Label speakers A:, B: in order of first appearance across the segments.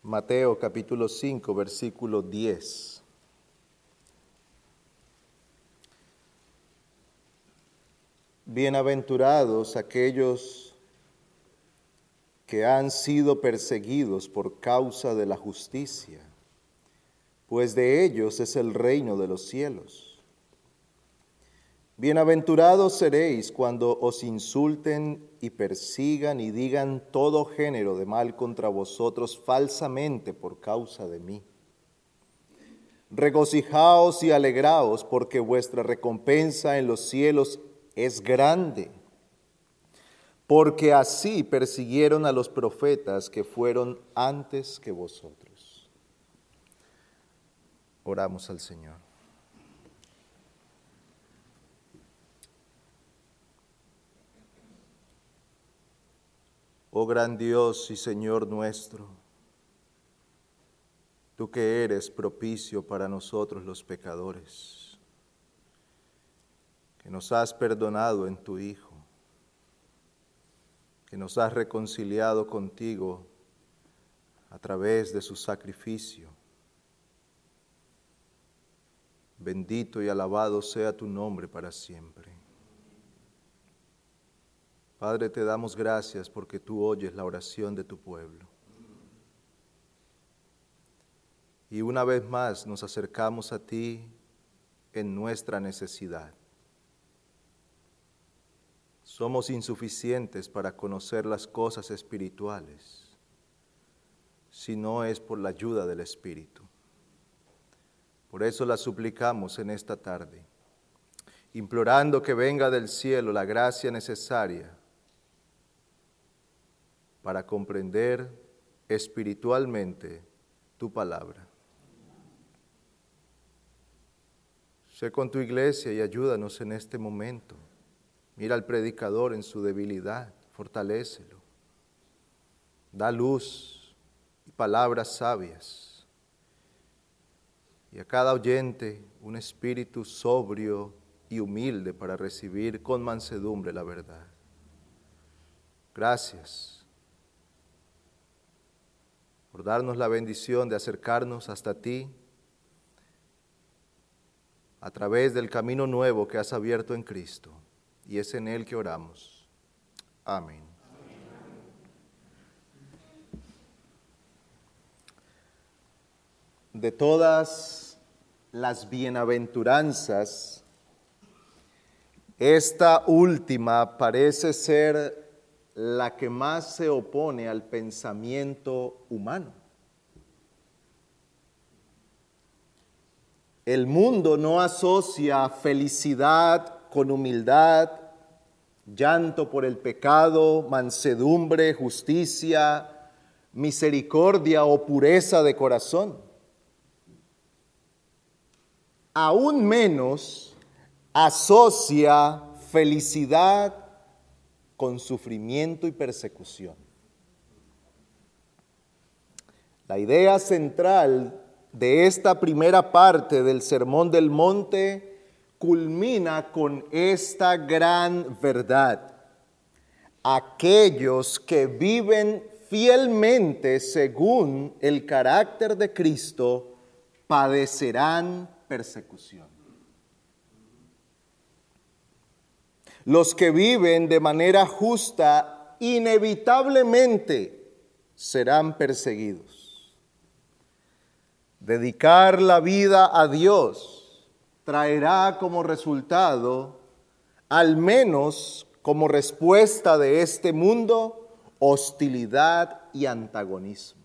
A: Mateo capítulo 5, versículo 10. Bienaventurados aquellos que han sido perseguidos por causa de la justicia, pues de ellos es el reino de los cielos. Bienaventurados seréis cuando os insulten y persigan y digan todo género de mal contra vosotros falsamente por causa de mí. Regocijaos y alegraos, porque vuestra recompensa en los cielos es grande, porque así persiguieron a los profetas que fueron antes que vosotros. Oramos al Señor. Oh gran Dios y Señor nuestro, tú que eres propicio para nosotros los pecadores, que nos has perdonado en tu Hijo, que nos has reconciliado contigo a través de su sacrificio. Bendito y alabado sea tu nombre para siempre. Padre, te damos gracias porque tú oyes la oración de tu pueblo. Y una vez más nos acercamos a ti en nuestra necesidad. Somos insuficientes para conocer las cosas espirituales, si no es por la ayuda del Espíritu. Por eso la suplicamos en esta tarde, implorando que venga del cielo la gracia necesaria para comprender espiritualmente tu palabra. Sé con tu iglesia y ayúdanos en este momento. Mira al predicador en su debilidad, fortalécelo. Da luz y palabras sabias. Y a cada oyente un espíritu sobrio y humilde para recibir con mansedumbre la verdad. Gracias por darnos la bendición de acercarnos hasta ti a través del camino nuevo que has abierto en Cristo, y es en Él que oramos. Amén. De todas las bienaventuranzas, esta última parece ser la que más se opone al pensamiento humano. El mundo no asocia felicidad con humildad, llanto por el pecado, mansedumbre, justicia, misericordia o pureza de corazón. Aún menos asocia felicidad con sufrimiento y persecución. La idea central de esta primera parte del Sermón del Monte culmina con esta gran verdad. Aquellos que viven fielmente según el carácter de Cristo padecerán persecución. Los que viven de manera justa inevitablemente serán perseguidos. Dedicar la vida a Dios traerá como resultado, al menos como respuesta de este mundo, hostilidad y antagonismo.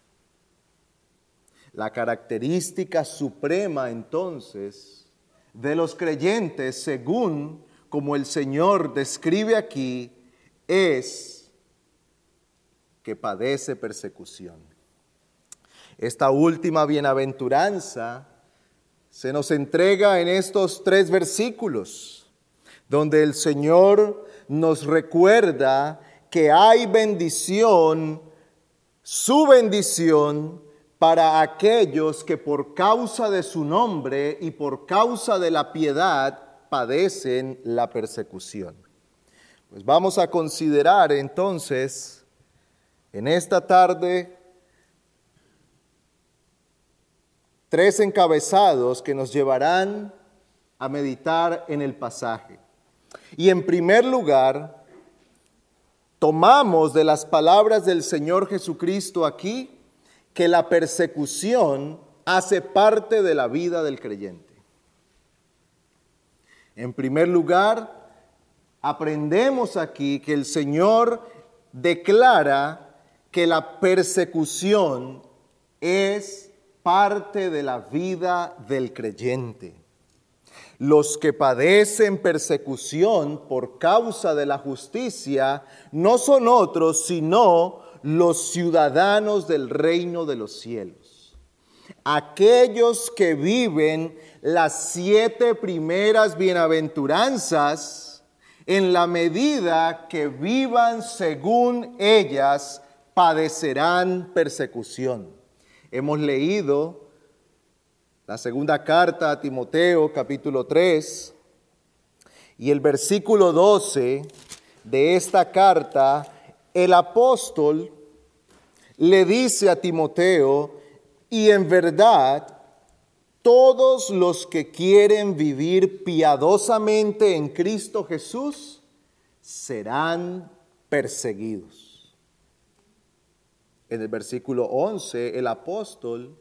A: La característica suprema entonces de los creyentes, según como el Señor describe aquí, es que padece persecución. Esta última bienaventuranza se nos entrega en estos 3 versículos, donde el Señor nos recuerda que hay bendición, su bendición, para aquellos que por causa de su nombre y por causa de la piedad padecen la persecución. Pues vamos a considerar entonces en esta tarde 3 encabezados que nos llevarán a meditar en el pasaje. Y en primer lugar, tomamos de las palabras del Señor Jesucristo aquí que la persecución hace parte de la vida del creyente. En primer lugar, aprendemos aquí que el Señor declara que la persecución es parte de la vida del creyente. Los que padecen persecución por causa de la justicia no son otros sino los ciudadanos del reino de los cielos. Aquellos que viven las 7 primeras bienaventuranzas, en la medida que vivan según ellas, padecerán persecución. Hemos leído la segunda carta a Timoteo, capítulo 3, y el versículo 12 de esta carta, el apóstol le dice a Timoteo: y en verdad, todos los que quieren vivir piadosamente en Cristo Jesús serán perseguidos. En el versículo 11, el apóstol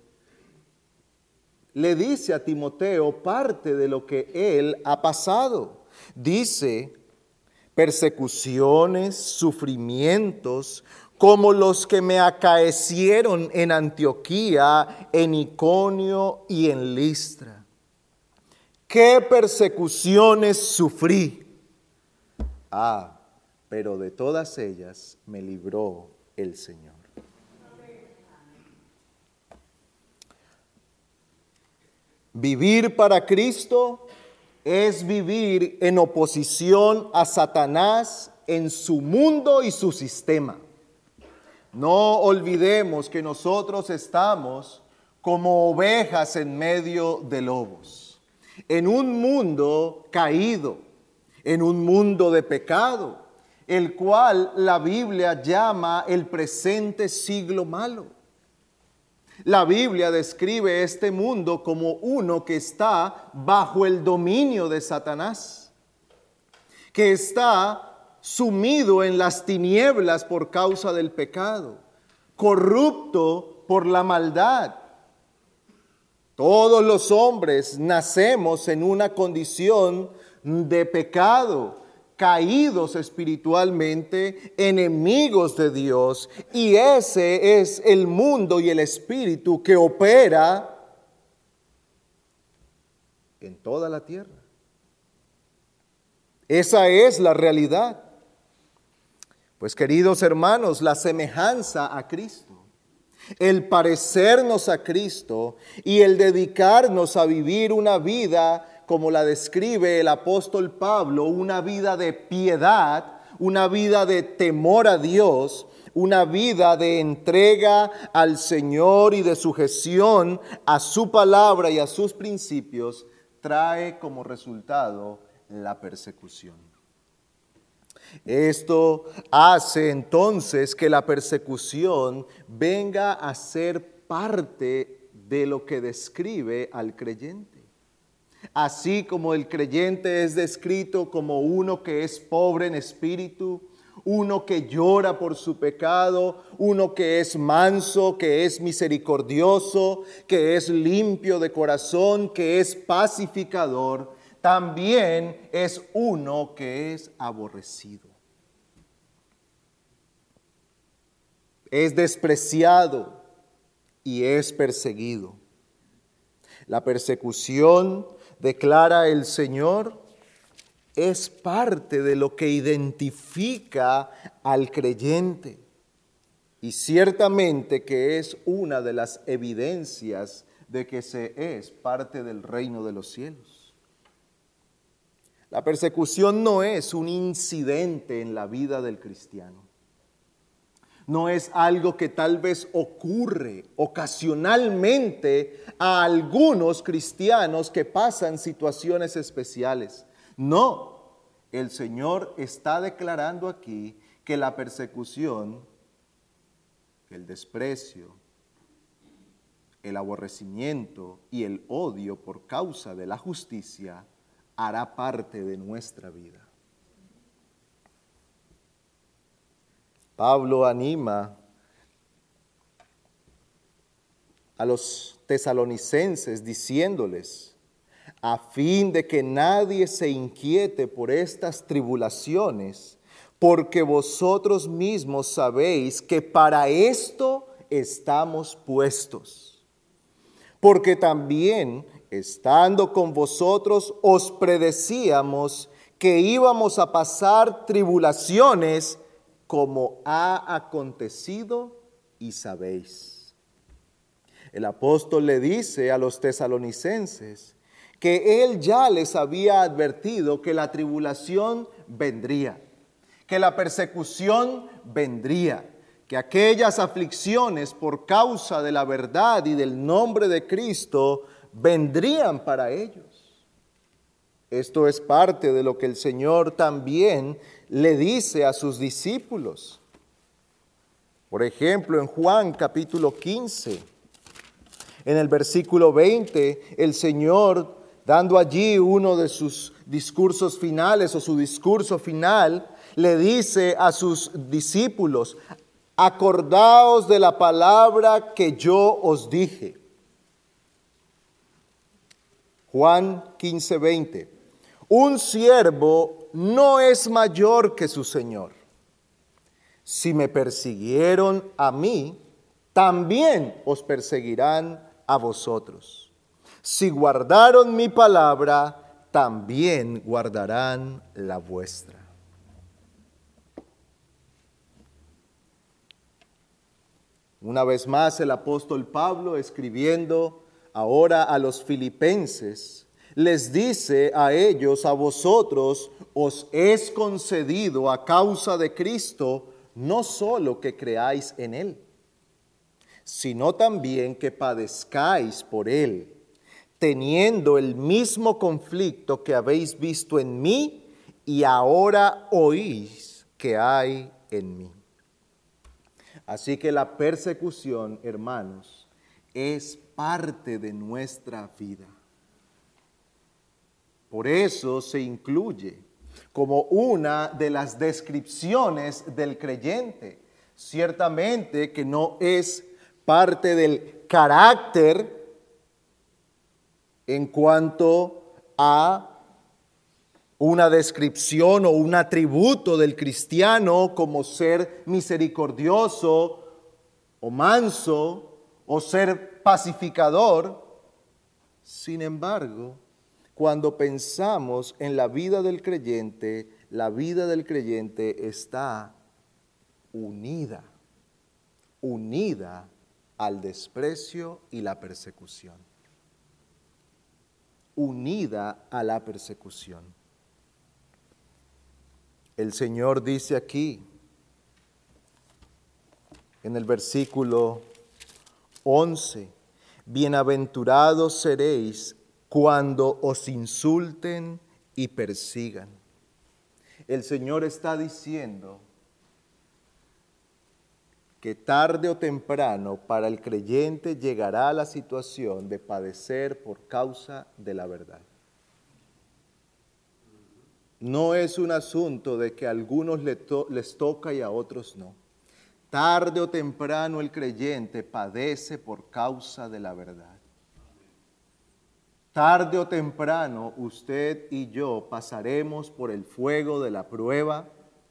A: le dice a Timoteo parte de lo que él ha pasado. Dice: persecuciones, sufrimientos, como los que me acaecieron en Antioquía, en Iconio y en Listra. ¿Qué persecuciones sufrí? Pero de todas ellas me libró el Señor. Vivir para Cristo es vivir en oposición a Satanás en su mundo y su sistema. No olvidemos que nosotros estamos como ovejas en medio de lobos, en un mundo caído, en un mundo de pecado, el cual la Biblia llama el presente siglo malo. La Biblia describe este mundo como uno que está bajo el dominio de Satanás, que está sumido en las tinieblas por causa del pecado, corrupto por la maldad. Todos los hombres nacemos en una condición de pecado, caídos espiritualmente, enemigos de Dios, y ese es el mundo y el espíritu que opera en toda la tierra. Esa es la realidad. Pues, queridos hermanos, la semejanza a Cristo, el parecernos a Cristo y el dedicarnos a vivir una vida como la describe el apóstol Pablo, una vida de piedad, una vida de temor a Dios, una vida de entrega al Señor y de sujeción a su palabra y a sus principios, trae como resultado la persecución. Esto hace entonces que la persecución venga a ser parte de lo que describe al creyente. Así como el creyente es descrito como uno que es pobre en espíritu, uno que llora por su pecado, uno que es manso, que es misericordioso, que es limpio de corazón, que es pacificador, también es uno que es aborrecido. Es despreciado y es perseguido. La persecución, declara el Señor, es parte de lo que identifica al creyente. Y ciertamente que es una de las evidencias de que se es parte del reino de los cielos. La persecución no es un incidente en la vida del cristiano. No es algo que tal vez ocurre ocasionalmente a algunos cristianos que pasan situaciones especiales. No, el Señor está declarando aquí que la persecución, el desprecio, el aborrecimiento y el odio por causa de la justicia hará parte de nuestra vida. Pablo anima a los tesalonicenses diciéndoles, a fin de que nadie se inquiete por estas tribulaciones, porque vosotros mismos sabéis que para esto estamos puestos. Porque también, estando con vosotros, os predecíamos que íbamos a pasar tribulaciones como ha acontecido y sabéis. El apóstol le dice a los tesalonicenses que él ya les había advertido que la tribulación vendría, que la persecución vendría, que aquellas aflicciones por causa de la verdad y del nombre de Cristo vendrían para ellos. Esto es parte de lo que el Señor también le dice a sus discípulos. Por ejemplo, en Juan capítulo 15, en el versículo 20, el Señor, dando allí uno de sus discursos finales o su discurso final, le dice a sus discípulos, acordaos de la palabra que yo os dije. Juan 15, 20. Un siervo no es mayor que su Señor. Si me persiguieron a mí, también os perseguirán a vosotros. Si guardaron mi palabra, también guardarán la vuestra. Una vez más el apóstol Pablo, escribiendo ahora a los filipenses, les dice a ellos, a vosotros os es concedido a causa de Cristo, no solo que creáis en Él, sino también que padezcáis por Él, teniendo el mismo conflicto que habéis visto en mí y ahora oís que hay en mí. Así que la persecución, hermanos, es parte de nuestra vida. Por eso se incluye como una de las descripciones del creyente. Ciertamente que no es parte del carácter en cuanto a una descripción o un atributo del cristiano como ser misericordioso o manso o ser pacificador. Sin embargo, cuando pensamos en la vida del creyente está unida al desprecio y la persecución. Unida a la persecución. El Señor dice aquí, en el versículo 11, bienaventurados seréis cuando os insulten y persigan. El Señor está diciendo que tarde o temprano para el creyente llegará la situación de padecer por causa de la verdad. No es un asunto de que a algunos les toca y a otros no. Tarde o temprano el creyente padece por causa de la verdad. Tarde o temprano usted y yo pasaremos por el fuego de la prueba,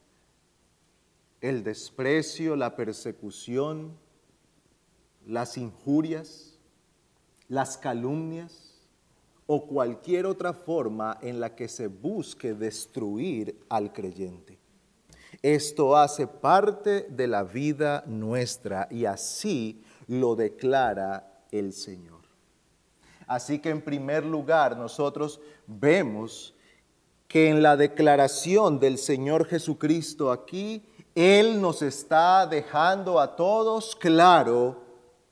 A: el desprecio, la persecución, las injurias, las calumnias o cualquier otra forma en la que se busque destruir al creyente. Esto hace parte de la vida nuestra y así lo declara el Señor. Así que en primer lugar nosotros vemos que en la declaración del Señor Jesucristo aquí, Él nos está dejando a todos claro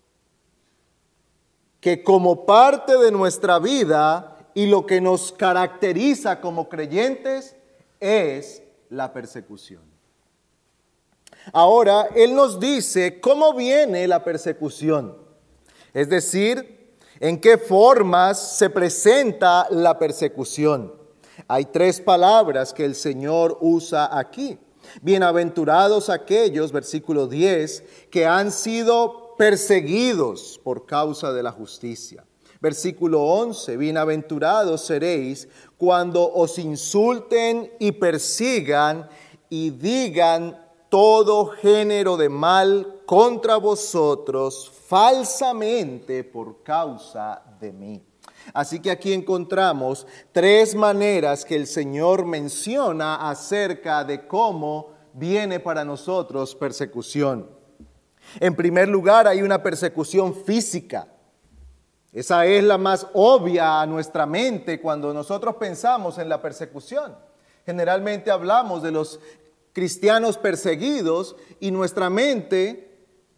A: que como parte de nuestra vida y lo que nos caracteriza como creyentes es la persecución. Ahora, Él nos dice cómo viene la persecución. Es decir, ¿en qué formas se presenta la persecución? Hay 3 palabras que el Señor usa aquí. Bienaventurados aquellos, versículo 10, que han sido perseguidos por causa de la justicia. Versículo 11, bienaventurados seréis cuando os insulten y persigan y digan todo género de mal contra vosotros falsamente por causa de mí. Así que aquí encontramos 3 maneras que el Señor menciona acerca de cómo viene para nosotros persecución. En primer lugar, hay una persecución física. Esa es la más obvia a nuestra mente cuando nosotros pensamos en la persecución. Generalmente hablamos de los cristianos perseguidos y nuestra mente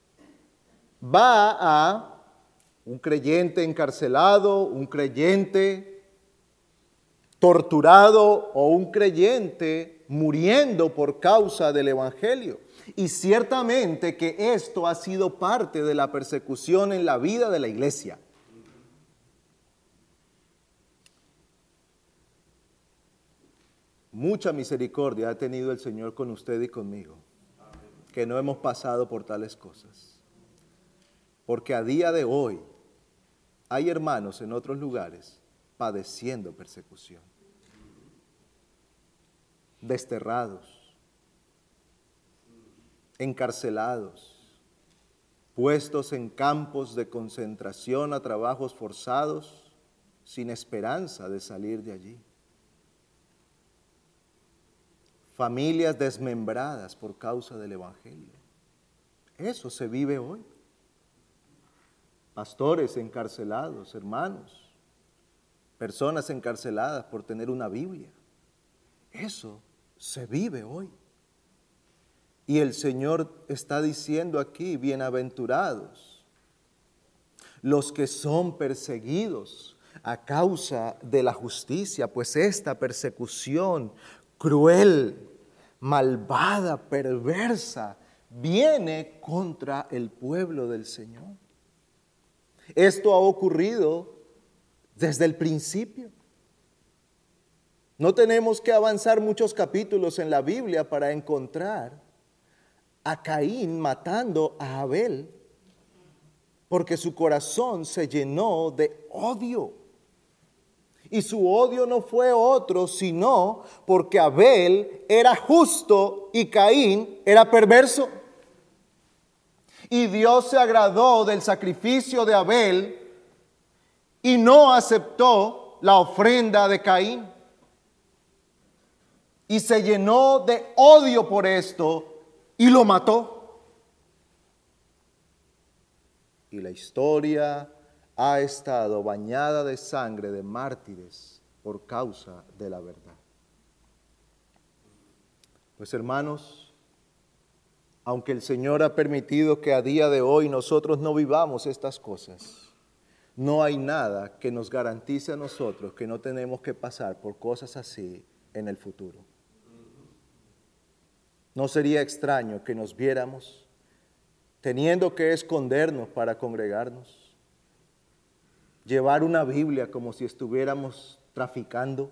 A: va a un creyente encarcelado, un creyente torturado o un creyente muriendo por causa del Evangelio. Y ciertamente que esto ha sido parte de la persecución en la vida de la iglesia. Mucha misericordia ha tenido el Señor con usted y conmigo, que no hemos pasado por tales cosas. Porque a día de hoy hay hermanos en otros lugares padeciendo persecución, desterrados, encarcelados, puestos en campos de concentración a trabajos forzados, sin esperanza de salir de allí. Familias desmembradas por causa del Evangelio. Eso se vive hoy. Pastores encarcelados, hermanos, personas encarceladas por tener una Biblia. Eso se vive hoy. Y el Señor está diciendo aquí, bienaventurados los que son perseguidos a causa de la justicia, pues esta persecución cruel, malvada, perversa, viene contra el pueblo del Señor. Esto ha ocurrido desde el principio. No tenemos que avanzar muchos capítulos en la Biblia para encontrar a Caín matando a Abel, porque su corazón se llenó de odio. Y su odio no fue otro, sino porque Abel era justo y Caín era perverso. Y Dios se agradó del sacrificio de Abel y no aceptó la ofrenda de Caín. Y se llenó de odio por esto y lo mató. Y la historia ha estado bañada de sangre de mártires por causa de la verdad. Pues hermanos, aunque el Señor ha permitido que a día de hoy nosotros no vivamos estas cosas, no hay nada que nos garantice a nosotros que no tenemos que pasar por cosas así en el futuro. No sería extraño que nos viéramos teniendo que escondernos para congregarnos, llevar una Biblia como si estuviéramos traficando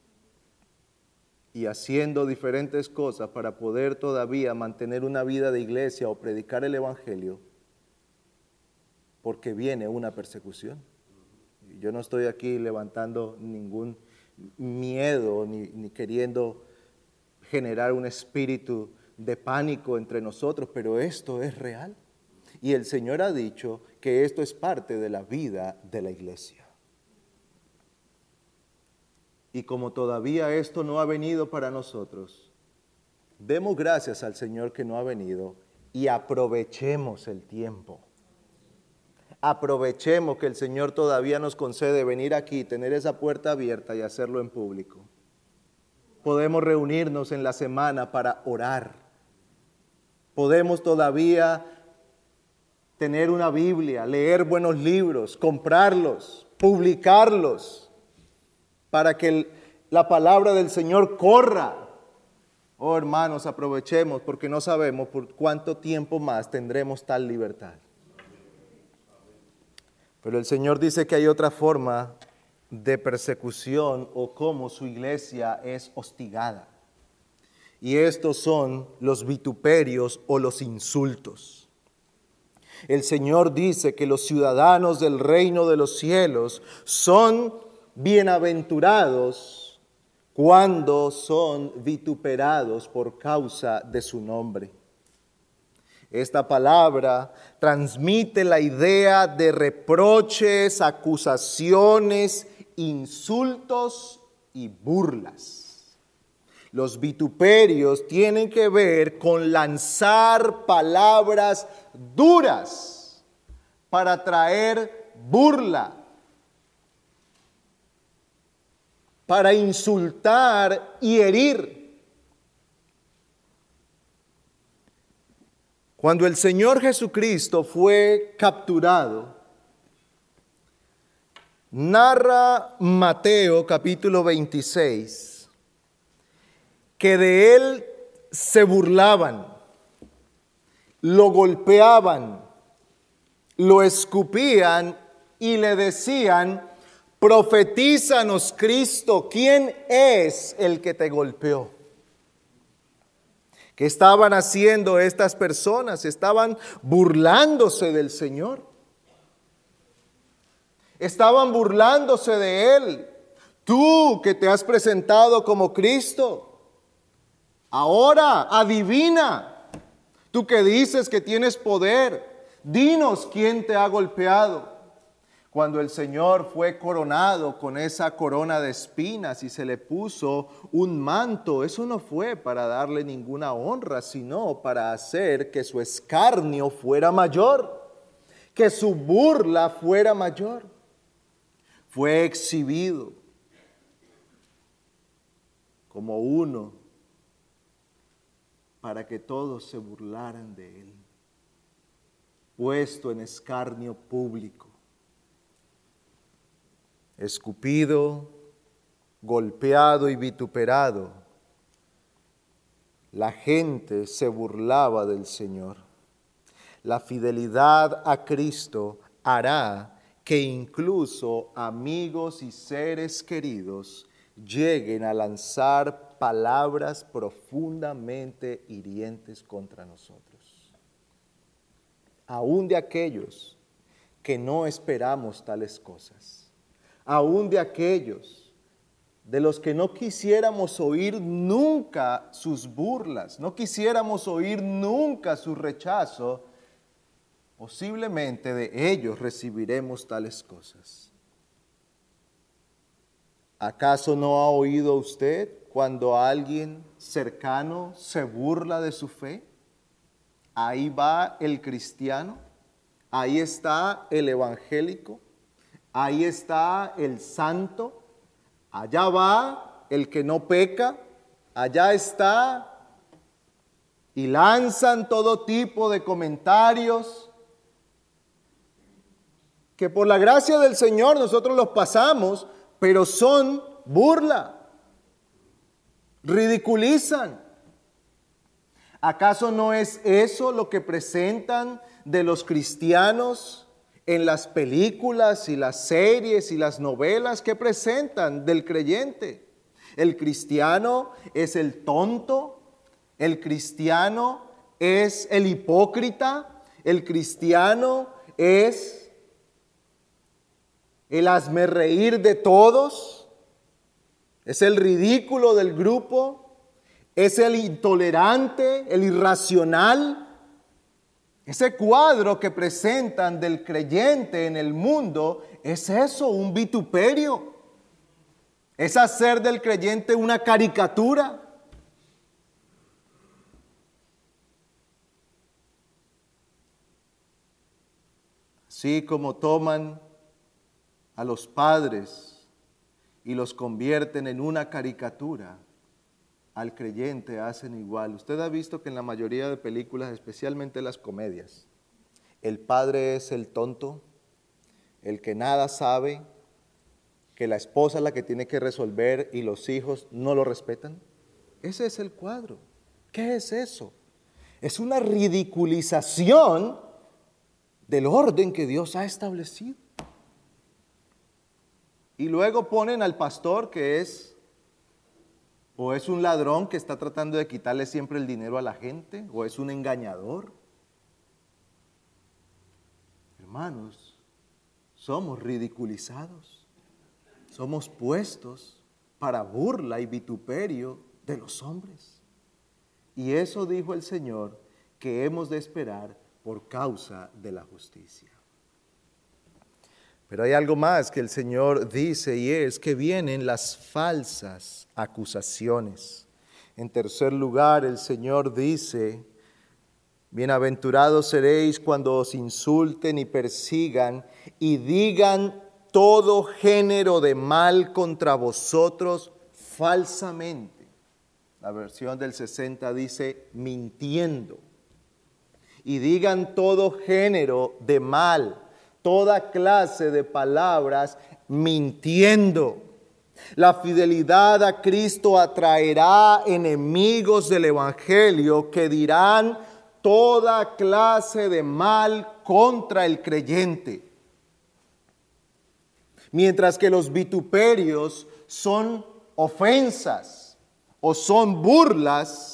A: y haciendo diferentes cosas para poder todavía mantener una vida de iglesia o predicar el Evangelio, porque viene una persecución. Yo no estoy aquí levantando ningún miedo ni queriendo generar un espíritu de pánico entre nosotros, pero esto es real. Y el Señor ha dicho que esto es parte de la vida de la iglesia. Y como todavía esto no ha venido para nosotros, demos gracias al Señor que no ha venido y aprovechemos el tiempo. Aprovechemos que el Señor todavía nos concede venir aquí, tener esa puerta abierta y hacerlo en público. Podemos reunirnos en la semana para orar. Podemos todavía tener una Biblia, leer buenos libros, comprarlos, publicarlos, para que la palabra del Señor corra. Oh hermanos, aprovechemos porque no sabemos por cuánto tiempo más tendremos tal libertad. Pero el Señor dice que hay otra forma de persecución o cómo su iglesia es hostigada. Y estos son los vituperios o los insultos. El Señor dice que los ciudadanos del reino de los cielos son bienaventurados cuando son vituperados por causa de su nombre. Esta palabra transmite la idea de reproches, acusaciones, insultos y burlas. Los vituperios tienen que ver con lanzar palabras duras para traer burla, para insultar y herir. Cuando el Señor Jesucristo fue capturado, narra Mateo capítulo 26, que de él se burlaban, lo golpeaban, lo escupían y le decían: profetízanos, Cristo, ¿quién es el que te golpeó? ¿Qué estaban haciendo estas personas? Estaban burlándose del Señor. Estaban burlándose de Él. Tú que te has presentado como Cristo, ahora adivina. Tú que dices que tienes poder, dinos quién te ha golpeado. Cuando el Señor fue coronado con esa corona de espinas y se le puso un manto, eso no fue para darle ninguna honra, sino para hacer que su escarnio fuera mayor, que su burla fuera mayor. Fue exhibido como uno para que todos se burlaran de él, puesto en escarnio público. Escupido, golpeado y vituperado, la gente se burlaba del Señor. La fidelidad a Cristo hará que incluso amigos y seres queridos lleguen a lanzar palabras profundamente hirientes contra nosotros. Aún de aquellos que no esperamos tales cosas. Aún de aquellos de los que no quisiéramos oír nunca sus burlas, no quisiéramos oír nunca su rechazo, posiblemente de ellos recibiremos tales cosas. ¿Acaso no ha oído usted cuando alguien cercano se burla de su fe? Ahí va el cristiano, ahí está el evangélico, ahí está el santo, allá va el que no peca, allá está, y lanzan todo tipo de comentarios que por la gracia del Señor nosotros los pasamos, pero son burla, ridiculizan. ¿Acaso no es eso lo que presentan de los cristianos en las películas y las series y las novelas que presentan del creyente? El cristiano es el tonto, el cristiano es el hipócrita, el cristiano es el hazmerreír de todos, es el ridículo del grupo, es el intolerante, el irracional. Ese cuadro que presentan del creyente en el mundo es eso, un vituperio. Es hacer del creyente una caricatura. Así como toman a los padres y los convierten en una caricatura, al creyente hacen igual. Usted ha visto que en la mayoría de películas, especialmente las comedias, el padre es el tonto, el que nada sabe, que la esposa es la que tiene que resolver y los hijos no lo respetan. Ese es el cuadro. ¿Qué es eso? Es una ridiculización del orden que Dios ha establecido. Y luego ponen al pastor que es un ladrón que está tratando de quitarle siempre el dinero a la gente, o es un engañador. Hermanos, somos ridiculizados, somos puestos para burla y vituperio de los hombres. Y eso dijo el Señor que hemos de esperar por causa de la justicia. Pero hay algo más que el Señor dice, y es que vienen las falsas acusaciones. En tercer lugar, el Señor dice: bienaventurados seréis cuando os insulten y persigan y digan todo género de mal contra vosotros falsamente. La versión del 60 dice mintiendo. Y digan todo género de mal, toda clase de palabras mintiendo. La fidelidad a Cristo atraerá enemigos del Evangelio que dirán toda clase de mal contra el creyente. Mientras que los vituperios son ofensas o son burlas,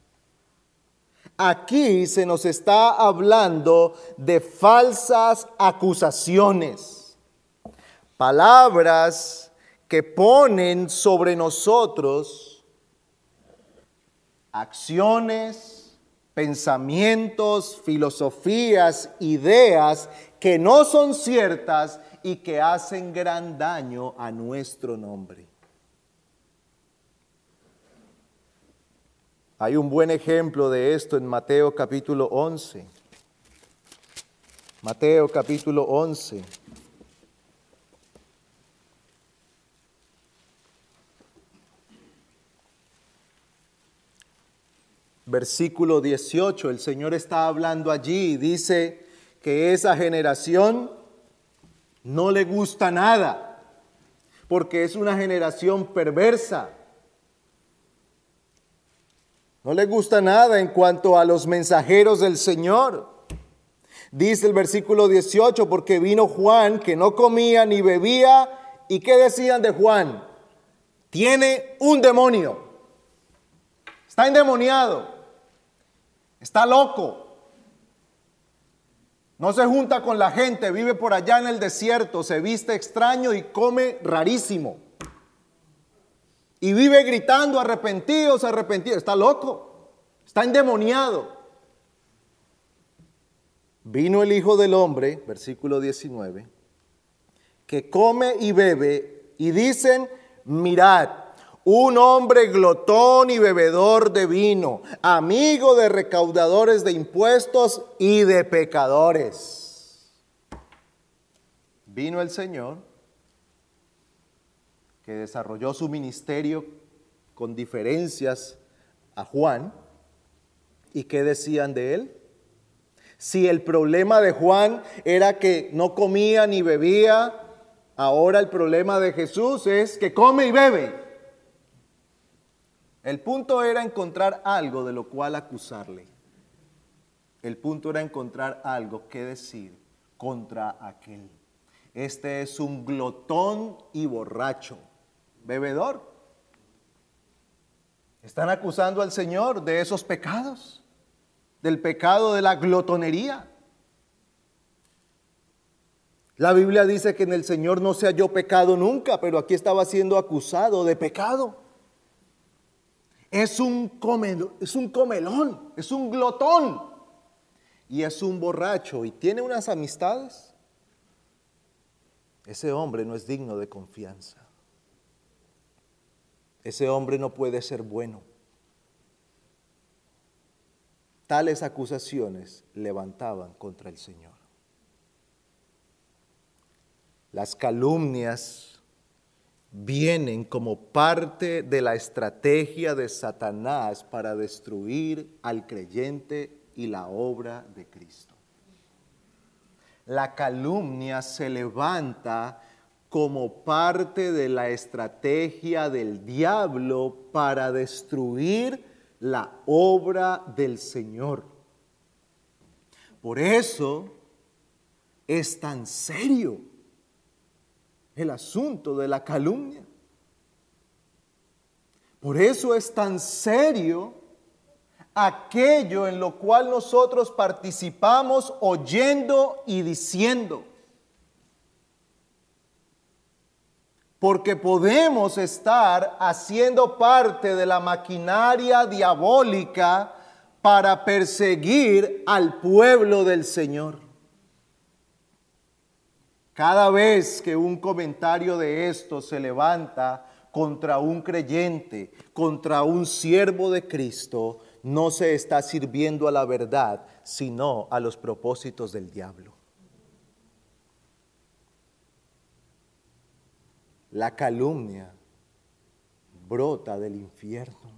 A: aquí se nos está hablando de falsas acusaciones, palabras que ponen sobre nosotros acciones, pensamientos, filosofías, ideas que no son ciertas y que hacen gran daño a nuestro nombre. Hay un buen ejemplo de esto en Mateo capítulo 11. Mateo capítulo 11. Versículo 18, el Señor está hablando allí y dice que esa generación no le gusta nada, porque es una generación perversa. No le gusta nada en cuanto a los mensajeros del Señor. Dice el versículo 18, porque vino Juan que no comía ni bebía, ¿y qué decían de Juan? Tiene un demonio, está endemoniado, está loco, no se junta con la gente, vive por allá en el desierto, se viste extraño y come rarísimo. Y vive gritando, arrepentidos, arrepentidos. Está loco, está endemoniado. Vino el Hijo del Hombre, versículo 19, que come y bebe, y dicen, mirad, un hombre glotón y bebedor de vino, amigo de recaudadores de impuestos y de pecadores. Vino el Señor, que desarrolló su ministerio con diferencias a Juan. ¿Y qué decían de él? Si el problema de Juan era que no comía ni bebía, ahora el problema de Jesús es que come y bebe. El punto era encontrar algo de lo cual acusarle. El punto era encontrar algo que decir contra aquel. Este es un glotón y borracho, bebedor. Están acusando al Señor de esos pecados, del pecado de la glotonería. La Biblia dice que en el Señor no se halló pecado nunca, pero aquí estaba siendo acusado de pecado. Es un comelón, es un glotón y es un borracho y tiene unas amistades. Ese hombre no es digno de confianza. Ese hombre no puede ser bueno. Tales acusaciones levantaban contra el Señor. Las calumnias vienen como parte de la estrategia de Satanás para destruir al creyente y la obra de Cristo. La calumnia se levanta como parte de la estrategia del diablo para destruir la obra del Señor. Por eso es tan serio. el asunto de la calumnia. Por eso es tan serio aquello en lo cual nosotros participamos oyendo y diciendo. Porque podemos estar haciendo parte de la maquinaria diabólica para perseguir al pueblo del Señor. Cada vez que un comentario de esto se levanta contra un creyente, contra un siervo de Cristo, no se está sirviendo a la verdad, sino a los propósitos del diablo. La calumnia brota del infierno.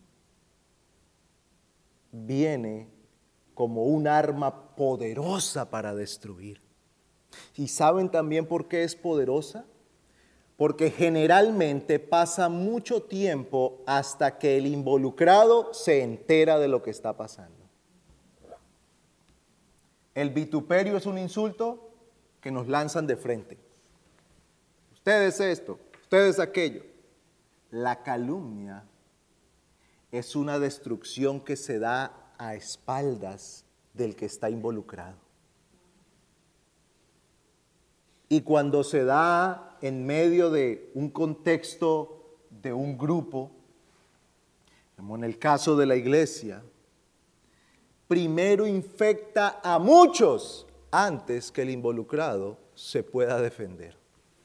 A: Viene como un arma poderosa para destruir. ¿Y saben también por qué es poderosa? Porque generalmente pasa mucho tiempo hasta que el involucrado se entera de lo que está pasando. El vituperio es un insulto que nos lanzan de frente. Usted es esto, usted es aquello. La calumnia es una destrucción que se da a espaldas del que está involucrado. Y cuando se da en medio de un contexto de un grupo, como en el caso de la iglesia, primero infecta a muchos antes que el involucrado se pueda defender.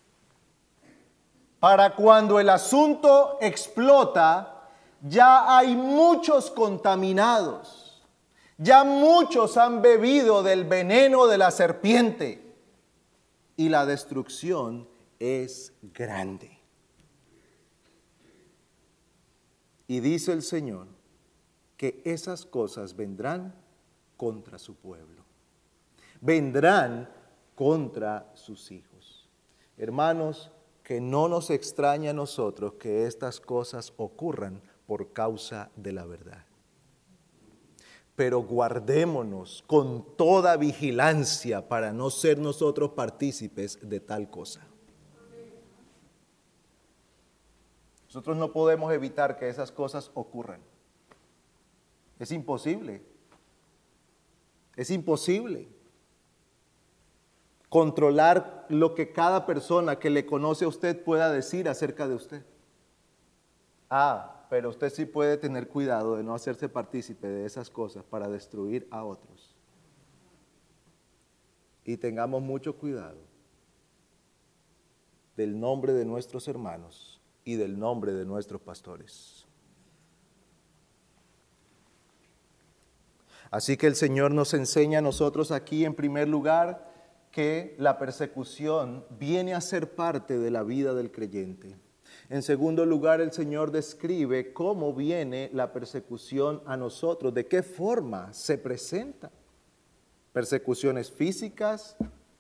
A: Para cuando el asunto explota, ya hay muchos contaminados, ya muchos han bebido del veneno de la serpiente y la destrucción es grande. Y dice el Señor que esas cosas vendrán contra su pueblo, vendrán contra sus hijos. Hermanos, que no nos extraña a nosotros que estas cosas ocurran por causa de la verdad. Pero guardémonos con toda vigilancia para no ser nosotros partícipes de tal cosa. Nosotros no podemos evitar que esas cosas ocurran. Es imposible. Es imposible controlar lo que cada persona que le conoce a usted pueda decir acerca de usted. Pero usted sí puede tener cuidado de no hacerse partícipe de esas cosas para destruir a otros. Y tengamos mucho cuidado del nombre de nuestros hermanos y del nombre de nuestros pastores. Así que el Señor nos enseña a nosotros aquí, en primer lugar, que la persecución viene a ser parte de la vida del creyente. En segundo lugar, el Señor describe cómo viene la persecución a nosotros, de qué forma se presenta. Persecuciones físicas,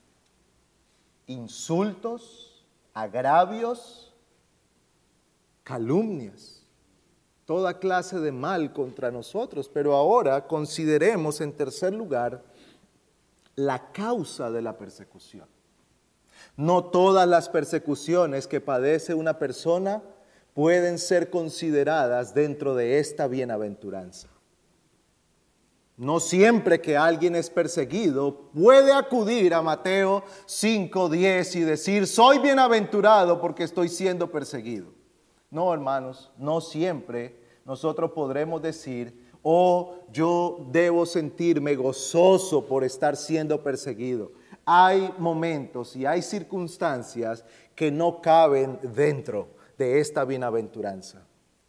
A: insultos, agravios, calumnias, toda clase de mal contra nosotros. Pero ahora consideremos en tercer lugar la causa de la persecución. No todas las persecuciones que padece una persona pueden ser consideradas dentro de esta bienaventuranza. No siempre que alguien es perseguido puede acudir a Mateo 5:10 y decir, soy bienaventurado porque estoy siendo perseguido. No, hermanos, no siempre nosotros podremos decir, yo debo sentirme gozoso por estar siendo perseguido. Hay momentos y hay circunstancias que no caben dentro de esta bienaventuranza.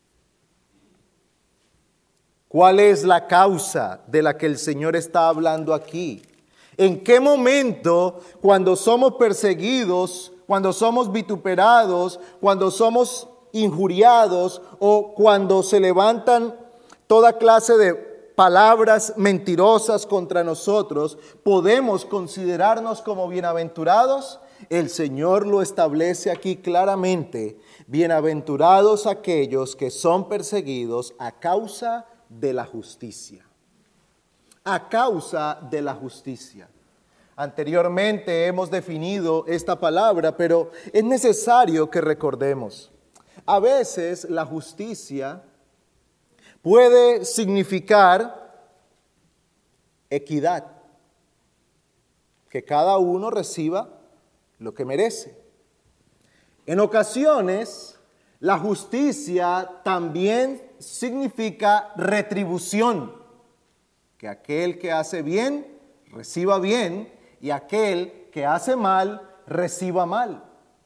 A: ¿Cuál es la causa de la que el Señor está hablando aquí? ¿En qué momento, cuando somos perseguidos, cuando somos vituperados, cuando somos injuriados o cuando se levantan toda clase de palabras mentirosas contra nosotros, podemos considerarnos como bienaventurados? El Señor lo establece aquí claramente. Bienaventurados aquellos que son perseguidos a causa de la justicia. A causa de la justicia. Anteriormente hemos definido esta palabra, pero es necesario que recordemos. A veces la justicia puede significar equidad, que cada uno reciba lo que merece. En ocasiones, la justicia también significa retribución, que aquel que hace bien reciba bien y aquel que hace mal reciba mal.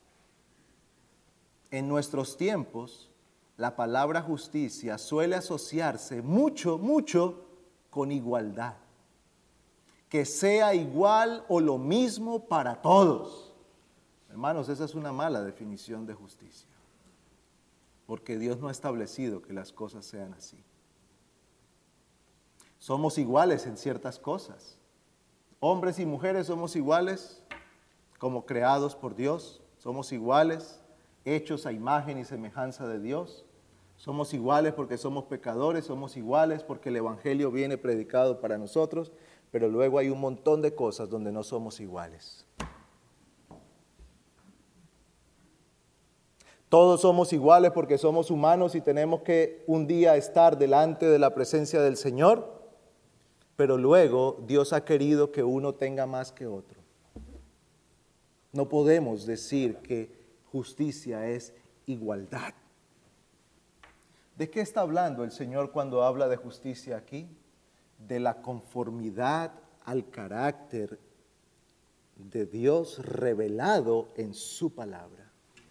A: En nuestros tiempos, la palabra justicia suele asociarse mucho con igualdad. Que sea igual o lo mismo para todos. Hermanos, esa es una mala definición de justicia. Porque Dios no ha establecido que las cosas sean así. Somos iguales en ciertas cosas. Hombres y mujeres somos iguales como creados por Dios. Somos iguales, hechos a imagen y semejanza de Dios. Somos iguales porque somos pecadores. Somos iguales porque el Evangelio viene predicado para nosotros. Pero luego hay un montón de cosas donde no somos iguales. Todos somos iguales porque somos humanos y tenemos que un día estar delante de la presencia del Señor, pero luego Dios ha querido que uno tenga más que otro. No podemos decir que justicia es igualdad. ¿De qué está hablando el Señor cuando habla de justicia aquí? De la conformidad al carácter de Dios revelado en su palabra.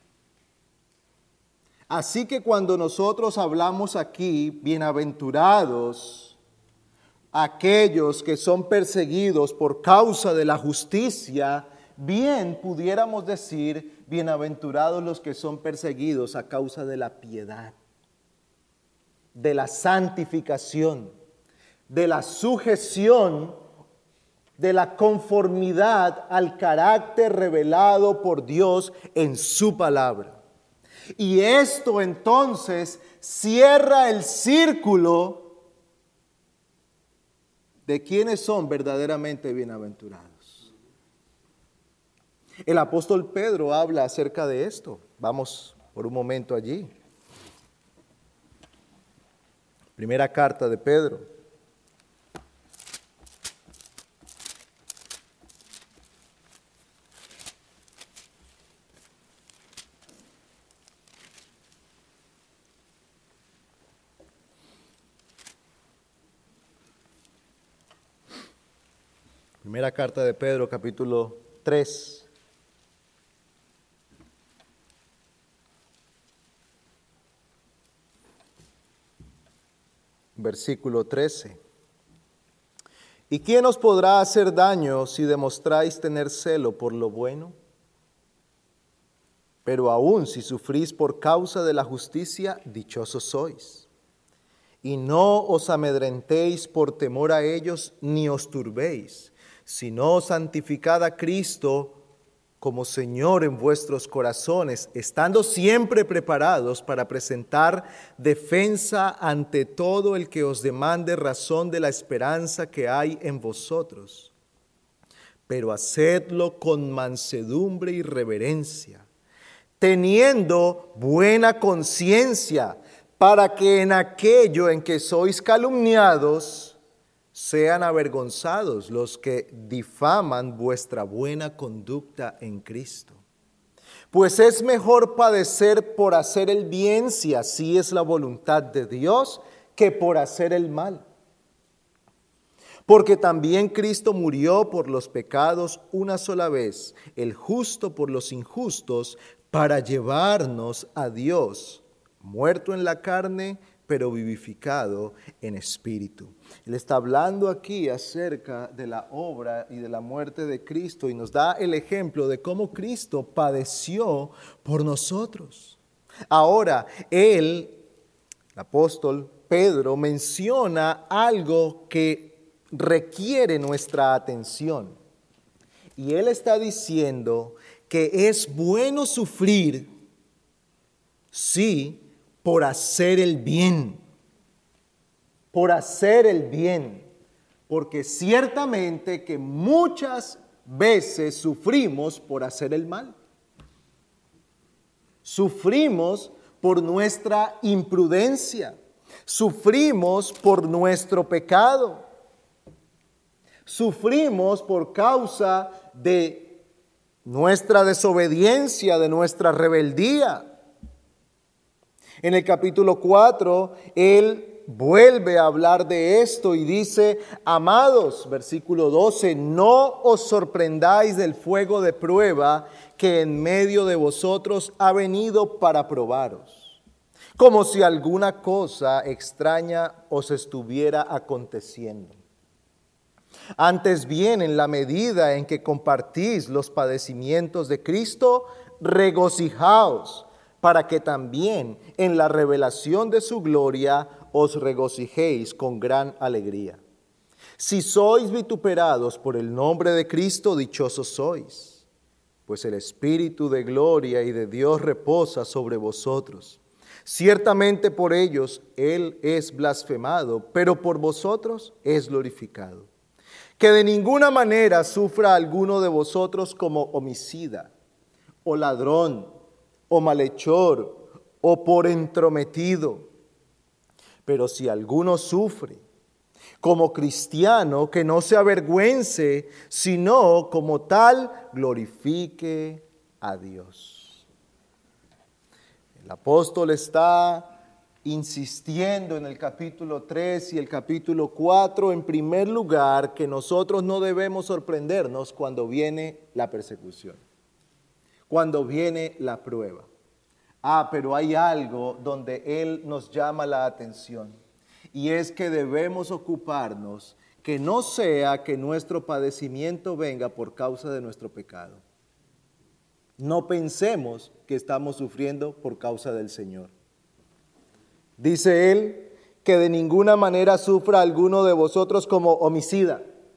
A: Así que cuando nosotros hablamos aquí, bienaventurados aquellos que son perseguidos por causa de la justicia, bien pudiéramos decir, bienaventurados los que son perseguidos a causa de la piedad, de la santificación, de la sujeción, de la conformidad al carácter revelado por Dios en su palabra. Y esto entonces cierra el círculo de quienes son verdaderamente bienaventurados. El apóstol Pedro habla acerca de esto. Vamos por un momento allí. Primera carta de Pedro. Primera carta de Pedro, capítulo 3. Versículo 13. ¿Y quién os podrá hacer daño si demostráis tener celo por lo bueno? Pero aún si sufrís por causa de la justicia, dichosos sois. Y no os amedrentéis por temor a ellos, ni os turbéis, sino santificad a Cristo como Señor en vuestros corazones, estando siempre preparados para presentar defensa ante todo el que os demande razón de la esperanza que hay en vosotros. Pero hacedlo con mansedumbre y reverencia, teniendo buena conciencia, para que en aquello en que sois calumniados, sean avergonzados los que difaman vuestra buena conducta en Cristo. Pues es mejor padecer por hacer el bien, si así es la voluntad de Dios, que por hacer el mal. Porque también Cristo murió por los pecados una sola vez, el justo por los injustos, para llevarnos a Dios, muerto en la carne, pero vivificado en espíritu. Él está hablando aquí acerca de la obra y de la muerte de Cristo y nos da el ejemplo de cómo Cristo padeció por nosotros. Ahora, el apóstol Pedro menciona algo que requiere nuestra atención. Y él está diciendo que es bueno sufrir, sí, por hacer el bien, porque ciertamente que muchas veces sufrimos por hacer el mal. Sufrimos por nuestra imprudencia. Sufrimos por nuestro pecado. Sufrimos por causa de nuestra desobediencia, de nuestra rebeldía. En el capítulo 4, Él vuelve a hablar de esto y dice: amados, versículo 12, no os sorprendáis del fuego de prueba que en medio de vosotros ha venido para probaros, como si alguna cosa extraña os estuviera aconteciendo. Antes bien, en la medida en que compartís los padecimientos de Cristo, regocijaos, para que también en la revelación de su gloria os regocijéis con gran alegría. Si sois vituperados por el nombre de Cristo, dichosos sois, pues el Espíritu de gloria y de Dios reposa sobre vosotros. Ciertamente por ellos Él es blasfemado, pero por vosotros es glorificado. Que de ninguna manera sufra alguno de vosotros como homicida, o ladrón, o malhechor, o por entrometido. Pero si alguno sufre como cristiano, que no se avergüence, sino como tal glorifique a Dios. El apóstol está insistiendo en el capítulo 3 y el capítulo 4, en primer lugar, que nosotros no debemos sorprendernos cuando viene la persecución, cuando viene la prueba. Pero hay algo donde Él nos llama la atención, y es que debemos ocuparnos que no sea que nuestro padecimiento venga por causa de nuestro pecado. No pensemos que estamos sufriendo por causa del Señor. Dice Él que de ninguna manera sufra alguno de vosotros como homicida,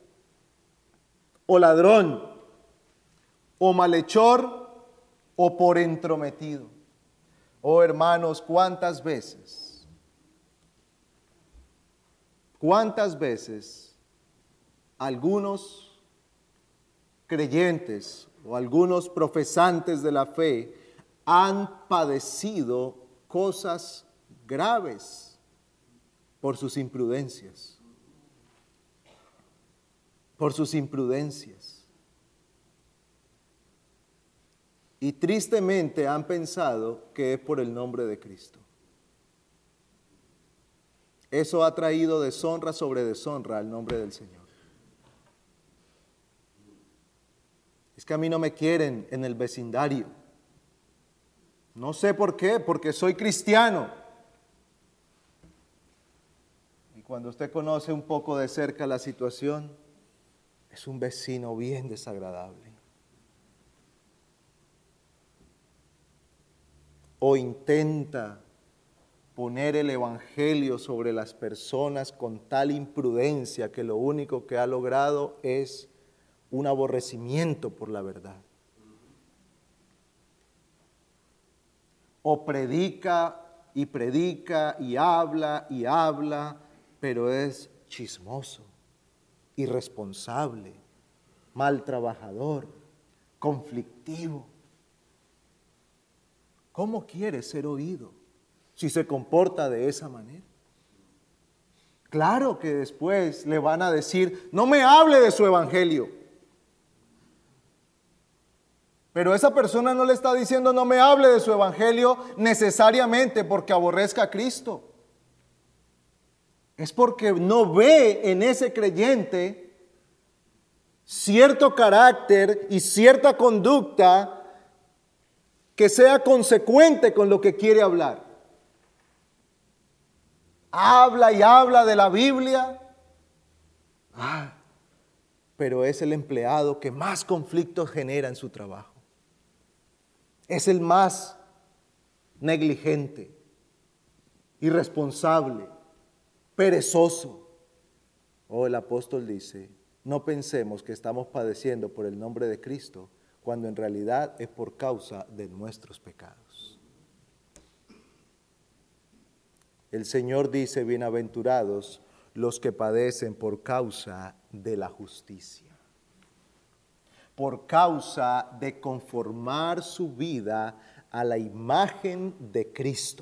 A: o ladrón, o malhechor, o por entrometido. Oh hermanos, ¿cuántas veces algunos creyentes o algunos profesantes de la fe han padecido cosas graves por sus imprudencias? Por sus imprudencias. Y tristemente han pensado que es por el nombre de Cristo. Eso ha traído deshonra sobre deshonra al nombre del Señor. Es que a mí no me quieren en el vecindario. No sé por qué, porque soy cristiano. Y cuando usted conoce un poco de cerca la situación, es un vecino bien desagradable. O intenta poner el evangelio sobre las personas con tal imprudencia que lo único que ha logrado es un aborrecimiento por la verdad. O predica y habla, pero es chismoso, irresponsable, mal trabajador, conflictivo. ¿Cómo quiere ser oído si se comporta de esa manera? Claro que después le van a decir: no me hable de su evangelio. Pero esa persona no le está diciendo no me hable de su evangelio necesariamente porque aborrezca a Cristo. Es porque no ve en ese creyente cierto carácter y cierta conducta que sea consecuente con lo que quiere hablar. Habla y habla de la Biblia, pero es el empleado que más conflictos genera en su trabajo. Es el más negligente, irresponsable, perezoso. El apóstol dice: no pensemos que estamos padeciendo por el nombre de Cristo, cuando en realidad es por causa de nuestros pecados. El Señor dice: bienaventurados los que padecen por causa de la justicia. por causa de conformar su vida a la imagen de Cristo.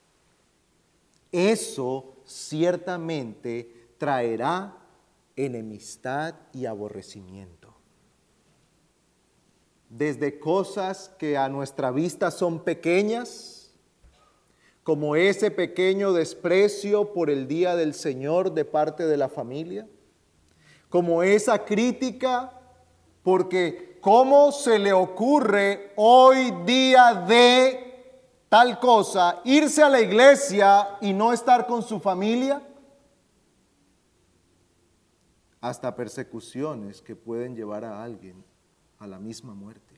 A: Eso ciertamente traerá enemistad y aborrecimiento. Desde cosas que a nuestra vista son pequeñas, como ese pequeño desprecio por el día del Señor de parte de la familia, como esa crítica porque ¿cómo se le ocurre hoy día de tal cosa irse a la iglesia y no estar con su familia? Hasta persecuciones que pueden llevar a alguien a la misma muerte.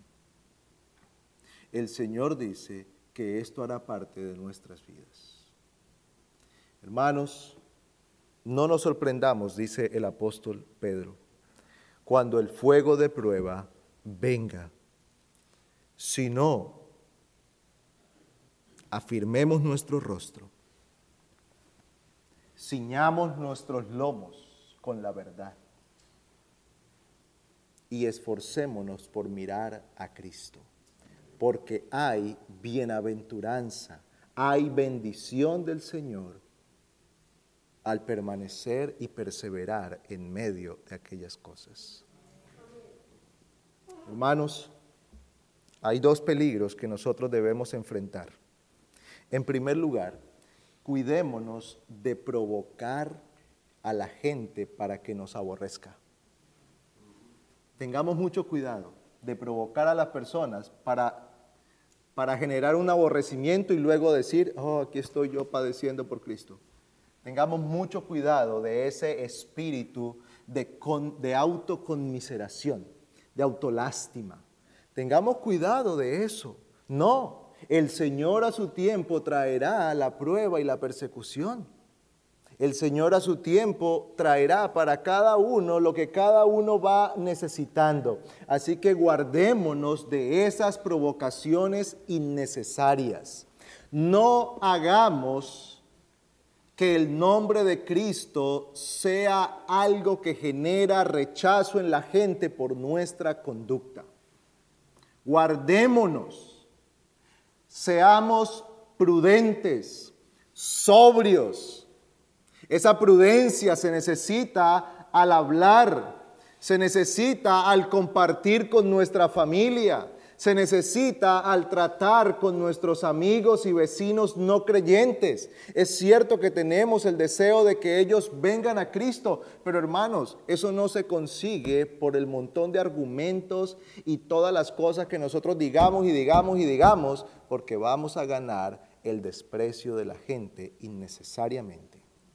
A: El Señor dice que esto hará parte de nuestras vidas. Hermanos, no nos sorprendamos, dice el apóstol Pedro, cuando el fuego de prueba venga, sino afirmemos nuestro rostro, ciñamos nuestros lomos con la verdad y esforcémonos por mirar a Cristo, porque hay bienaventuranza, hay bendición del Señor al permanecer y perseverar en medio de aquellas cosas. Hermanos, hay dos peligros que nosotros debemos enfrentar. En primer lugar, cuidémonos de provocar a la gente para que nos aborrezca. Tengamos mucho cuidado de provocar a las personas para generar un aborrecimiento y luego decir, oh, aquí estoy yo padeciendo por Cristo. Tengamos mucho cuidado de ese espíritu de autoconmiseración, de autolástima. Tengamos cuidado de eso. No, el Señor a su tiempo traerá la prueba y la persecución. El Señor a su tiempo traerá para cada uno lo que cada uno va necesitando. Así que guardémonos de esas provocaciones innecesarias. No hagamos que el nombre de Cristo sea algo que genera rechazo en la gente por nuestra conducta. Guardémonos, seamos prudentes, sobrios. Esa prudencia se necesita al hablar, se necesita al compartir con nuestra familia, se necesita al tratar con nuestros amigos y vecinos no creyentes. Es cierto que tenemos el deseo de que ellos vengan a Cristo, pero hermanos, eso no se consigue por el montón de argumentos y todas las cosas que nosotros digamos, porque vamos a ganar el desprecio de la gente innecesariamente.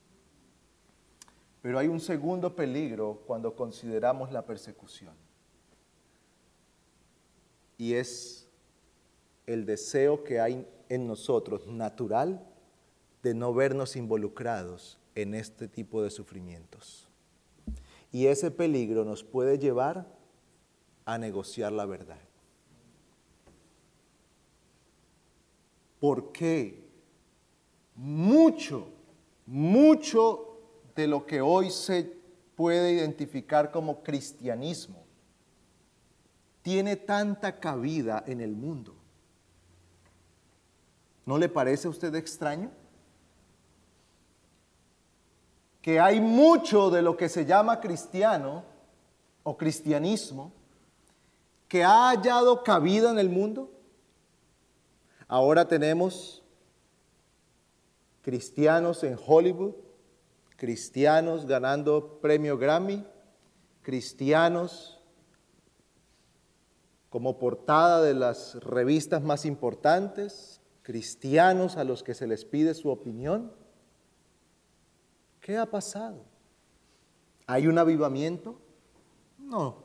A: Pero hay un segundo peligro cuando consideramos la persecución. Y es el deseo que hay en nosotros natural de no vernos involucrados en este tipo de sufrimientos. Y ese peligro nos puede llevar a negociar la verdad. Porque mucho de lo que hoy se puede identificar como cristianismo tiene tanta cabida en el mundo. ¿No le parece a usted extraño? Que hay mucho de lo que se llama cristiano o cristianismo que ha hallado cabida en el mundo. Ahora tenemos cristianos en Hollywood, cristianos ganando premio Grammy, cristianos como portada de las revistas más importantes, cristianos a los que se les pide su opinión. ¿Qué ha pasado? ¿Hay un avivamiento? No.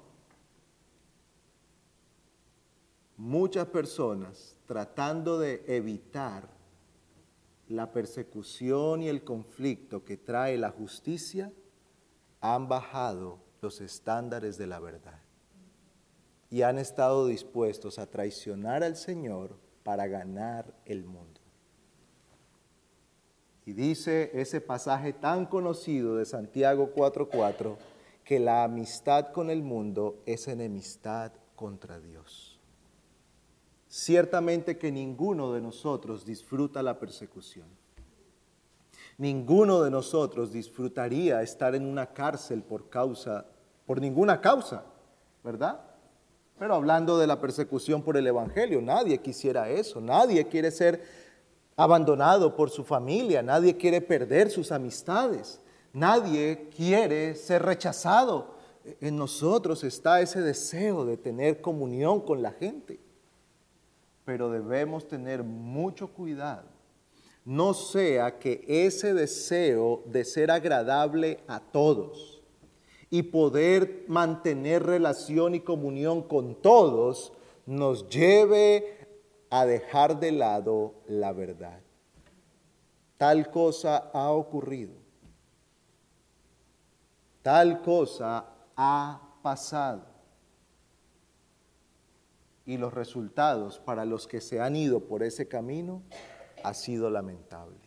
A: Muchas personas tratando de evitar la persecución y el conflicto que trae la justicia han bajado los estándares de la verdad y han estado dispuestos a traicionar al Señor para ganar el mundo. Y dice ese pasaje tan conocido de Santiago 4:4 que la amistad con el mundo es enemistad contra Dios. Ciertamente que ninguno de nosotros disfruta la persecución. Ninguno de nosotros disfrutaría estar en una cárcel por ninguna causa, ¿verdad? Pero hablando de la persecución por el Evangelio, nadie quisiera eso, nadie quiere ser abandonado por su familia, nadie quiere perder sus amistades, nadie quiere ser rechazado. En nosotros está ese deseo de tener comunión con la gente, pero debemos tener mucho cuidado. No sea que ese deseo de ser agradable a todos y poder mantener relación y comunión con todos nos lleve a dejar de lado la verdad. Tal cosa ha ocurrido. Tal cosa ha pasado. Y los resultados para los que se han ido por ese camino ha sido lamentable.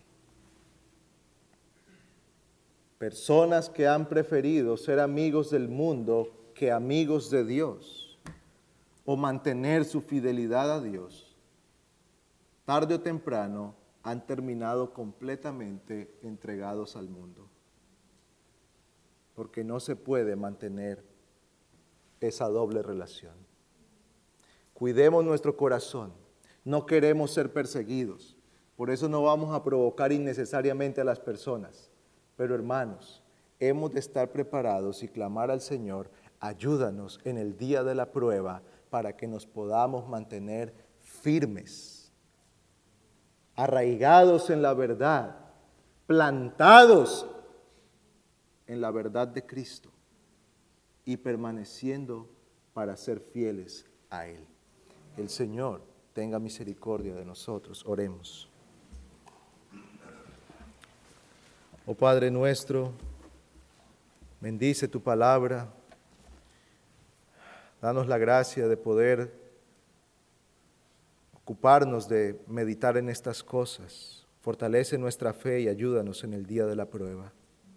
A: Personas que han preferido ser amigos del mundo que amigos de Dios, o mantener su fidelidad a Dios, tarde o temprano han terminado completamente entregados al mundo, porque no se puede mantener esa doble relación. Cuidemos nuestro corazón, no queremos ser perseguidos, por eso no vamos a provocar innecesariamente a las personas. Pero hermanos, hemos de estar preparados y clamar al Señor, ayúdanos en el día de la prueba para que nos podamos mantener firmes, arraigados en la verdad, plantados en la verdad de Cristo y permaneciendo para ser fieles a Él. El Señor tenga misericordia de nosotros. Oremos. Oh Padre nuestro, bendice tu palabra, danos la gracia de poder ocuparnos de meditar en estas cosas, fortalece nuestra fe y ayúdanos en el día de la prueba.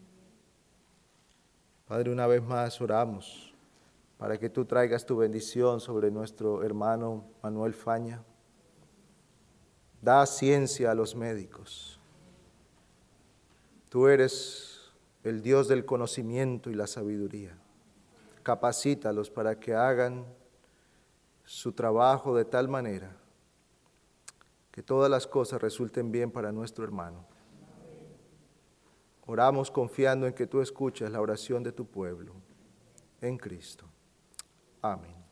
A: Padre, una vez más oramos para que tú traigas tu bendición sobre nuestro hermano Manuel Faña. Da ciencia a los médicos. Tú eres el Dios del conocimiento y la sabiduría. Capacítalos para que hagan su trabajo de tal manera que todas las cosas resulten bien para nuestro hermano. Oramos confiando en que tú escuchas la oración de tu pueblo, en Cristo. Amén.